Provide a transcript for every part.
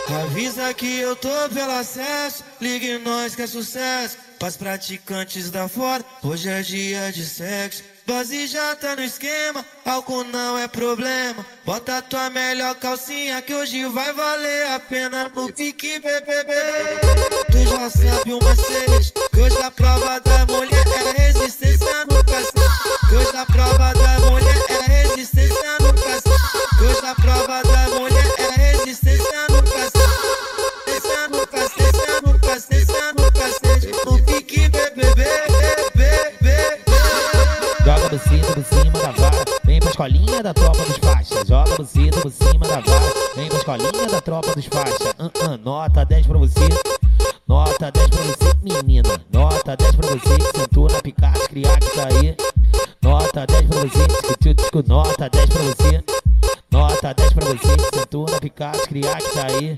Avisa que eu tô pelo acesso, ligue nós que é sucesso. Pras praticantes da fora, hoje é dia de sexo. Dose já tá no esquema, álcool não é problema. Bota tua melhor calcinha que hoje vai valer a pena no pique, bebê. Tu já sabe o macete, que hoje a prova da mulher é resistência no cacete. Que hoje a prova da mulher é resistência no cacete. Que hoje a prova da mulher é resistência no cacete. No pique, bebê. Joga buceta por cima da vara, vem pra escolinha da tropa dos faixas. Joga buceta por cima da vara, vem pra escolinha da tropa dos faixas. Nota 10 pra você, nota 10 pra você, menina. Nota 10 pra você que sentou na picate, criar que tá aí. Nota 10 pra você, nota 10 pra você. Nota 10 pra você que sentou na picate, criar que tá aí.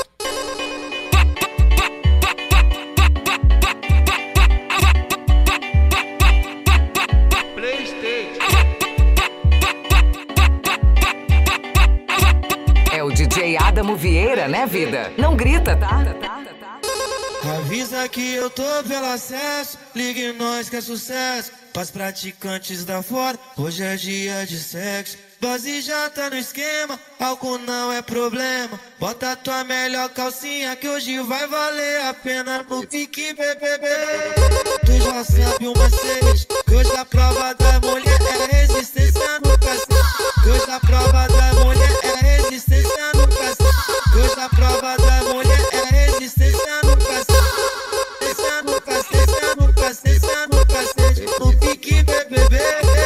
É o DJ Adamo Vieira, né, vida? Não grita, tá? Avisa que eu tô pelo acesso, ligue nós que é sucesso. Pras praticantes da fora, hoje é dia de sexo. Dose já tá no esquema, álcool não é problema. Bota tua melhor calcinha que hoje vai valer a pena no pique, bebê. Tu já sabe o macete, que hoje a prova da mulher é resistência no cacete. Que hoje a prova da mulher é resistência no cacete. Que hoje a prova da mulher é resistência no cacete. No pique, bebê.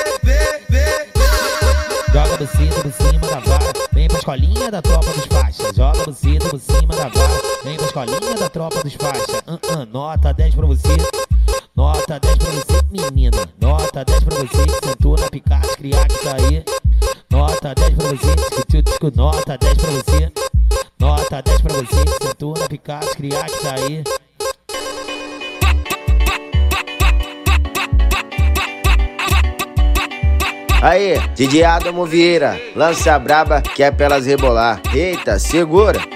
Joga buceta por cima da vara, vem pra escolinha da tropa dos faixas. Joga buceta por cima da vara, vem pra escolinha da tropa dos faixas. Nota 10 pra você, nota 10 pra você, menina. Nota 10 pra você que sentou na picate, criar que tá aí. Nota 10 pra você, nota 10 pra você. Nota 10 pra você que sentou na picate, criar que tá aí. Aí, DJ Adamo Vieira, lança a braba que é pra elas rebolar. Eita, segura!